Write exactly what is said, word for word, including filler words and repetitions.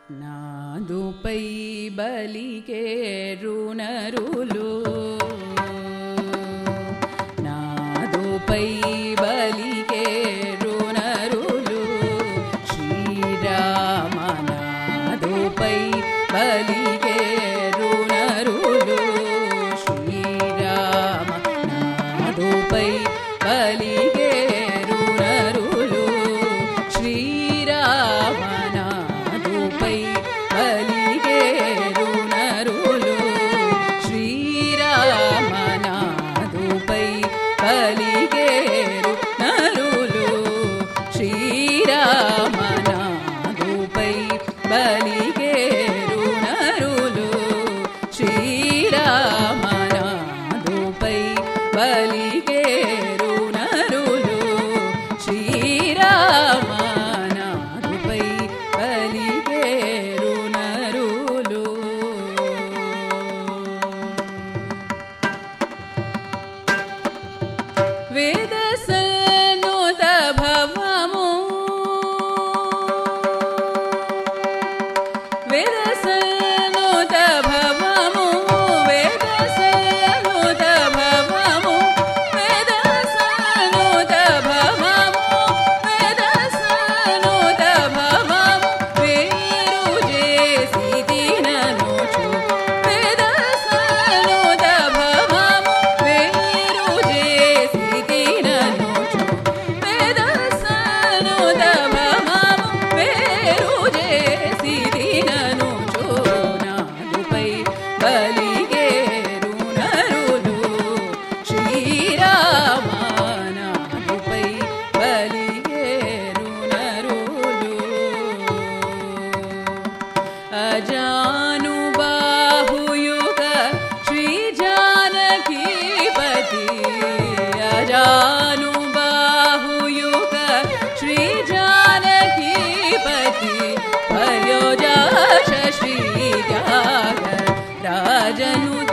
నాదుపై బలికే రుణరులు నాదుపై బలికే రుణరులు శ్రీరామ నాదుపై బలికే రుణరులు శ్రీరామ నాదుపై బలికే రుణరులు శ్రీరామ నాదుపై బలికే రుణరులు శ్రీరామ నాదుపై బలికే రుణరులు శ్రీరామ నాదుపై బలికే రుణరులు శ్రీరామ నాదుపై బలికే రుణరులు శ్రీరామ నాదుపై బలికే రుణరులు వేద సన్నుత భవము వేద సన్నుత భవము వేద సన్నుత భవము వేద సన్నుత భవము వేద సన్నుత భవము వేరు చేసి తిననుచు వేద సన్నుత భవము వేరు చేసి తిననుచు వేద సన్నుత భవము వేరు చేసి తిననుచు నాదుపై బలికే రుణరులు శ్రీరామ నాదుపై బలికే రుణరులు అజానుబాహుయుగ శ్రీ జానకీపతి అజానుబాహుయుగ శ్రీ జానకీపతి పర్యోజాక్ష శ్రీ త్యాగ రాజను